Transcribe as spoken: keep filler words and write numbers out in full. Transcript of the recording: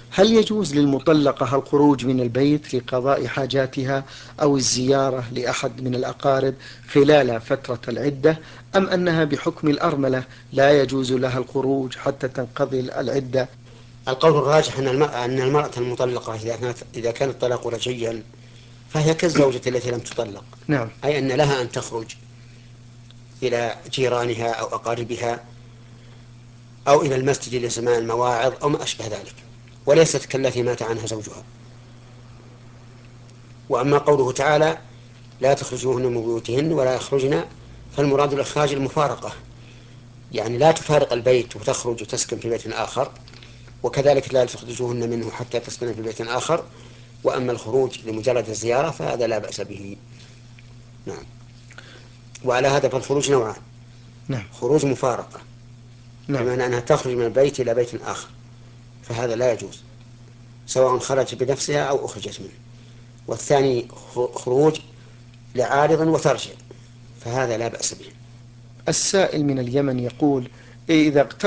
هل يجوز للمطلقة الخروج من البيت لقضاء حاجاتها أو الزيارة لأحد من الأقارب خلال فترة العدة، أم أنها بحكم الأرملة لا يجوز لها الخروج حتى تنقضي العدة؟ القول الراجح أن المرأة, أن المرأة المطلقة إذا كانت إذا كان الطلاق رجعيا فهي كالزوجة التي لم تطلق، نعم. أي أن لها أن تخرج إلى جيرانها أو أقاربها أو إلى المسجد لسماع المواعظ أو ما أشبه ذلك، وليست كالتي مات عنها زوجها. وأما قوله تعالى لا تخرجوهن من بيوتهن ولا يخرجن، فالمراد الإخراج المفارقة، يعني لا تفارق البيت وتخرج وتسكن في بيت آخر، وكذلك لا تخرجوهن منه حتى تسكن في بيت آخر. وأما الخروج لمجرد الزيارة فهذا لا بأس به. نعم. وعلى هذا فالخروج نوعان: نعم. خروج مفارقة نعم. بمعنى أنها تخرج من البيت إلى بيت آخر، فهذا لا يجوز سواء خرجت بنفسها أو أخرجت منه. والثاني خروج لعارض وترجع، فهذا لا بأس به. السائل من اليمن يقول: إذا اقترب